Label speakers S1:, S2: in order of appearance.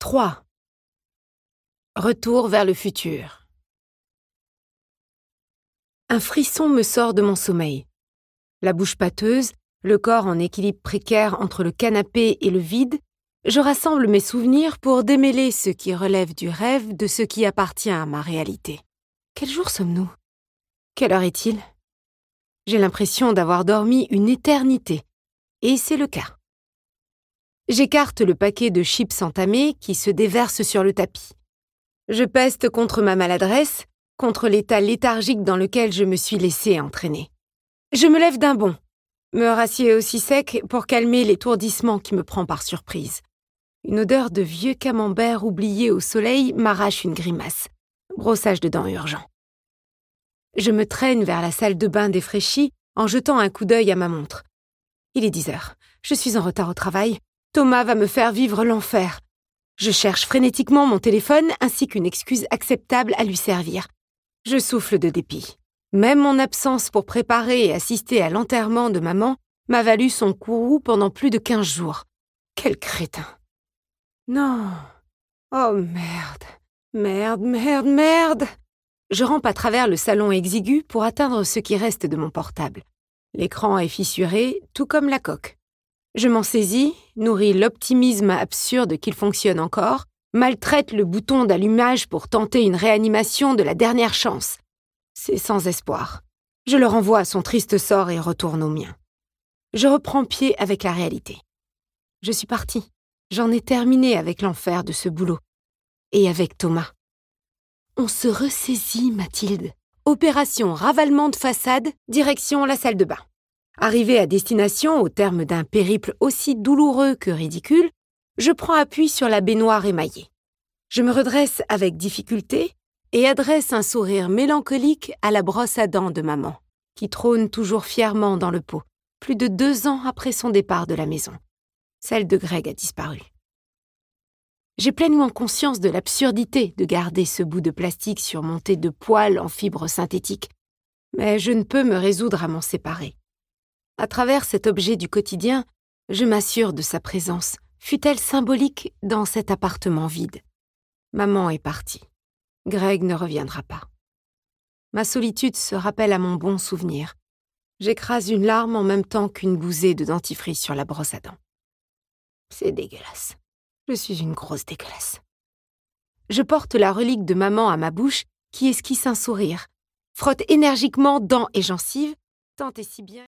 S1: 3. Retour vers le futur. Un frisson me sort de mon sommeil. La bouche pâteuse, le corps en équilibre précaire entre le canapé et le vide, je rassemble mes souvenirs pour démêler ce qui relève du rêve de ce qui appartient à ma réalité. Quel jour sommes-nous? Quelle heure est-il? J'ai l'impression d'avoir dormi une éternité, et c'est le cas. J'écarte le paquet de chips entamés qui se déverse sur le tapis. Je peste contre ma maladresse, contre l'état léthargique dans lequel je me suis laissé entraîner. Je me lève d'un bond, me rassieds aussi sec pour calmer l'étourdissement qui me prend par surprise. Une odeur de vieux camembert oublié au soleil m'arrache une grimace. Brossage de dents urgent. Je me traîne vers la salle de bain défraîchie en jetant un coup d'œil à ma montre. Il est 10 heures. Je suis en retard au travail. Thomas va me faire vivre l'enfer. Je cherche frénétiquement mon téléphone ainsi qu'une excuse acceptable à lui servir. Je souffle de dépit. Même mon absence pour préparer et assister à l'enterrement de maman m'a valu son courroux pendant plus de 15 jours. Quel crétin. Non. Oh merde. Merde. Je rampe à travers le salon exigu pour atteindre ce qui reste de mon portable. L'écran est fissuré, tout comme la coque. Je m'en saisis, nourris l'optimisme absurde qu'il fonctionne encore, maltraite le bouton d'allumage pour tenter une réanimation de la dernière chance. C'est sans espoir. Je le renvoie à son triste sort et retourne au mien. Je reprends pied avec la réalité. Je suis partie. J'en ai terminé avec l'enfer de ce boulot. Et avec Thomas. On se ressaisit, Mathilde. Opération ravalement de façade, direction la salle de bain. Arrivé à destination au terme d'un périple aussi douloureux que ridicule, je prends appui sur la baignoire émaillée. Je me redresse avec difficulté et adresse un sourire mélancolique à la brosse à dents de maman, qui trône toujours fièrement dans le pot, plus de 2 ans après son départ de la maison. Celle de Greg a disparu. J'ai pleinement conscience de l'absurdité de garder ce bout de plastique surmonté de poils en fibres synthétiques, mais je ne peux me résoudre à m'en séparer. À travers cet objet du quotidien, je m'assure de sa présence, fût-elle symbolique, dans cet appartement vide. Maman est partie. Greg ne reviendra pas. Ma solitude se rappelle à mon bon souvenir. J'écrase une larme en même temps qu'une bousée de dentifrice sur la brosse à dents. C'est dégueulasse. Je suis une grosse dégueulasse. Je porte la relique de maman à ma bouche qui esquisse un sourire, frotte énergiquement dents et gencives, tant et si bien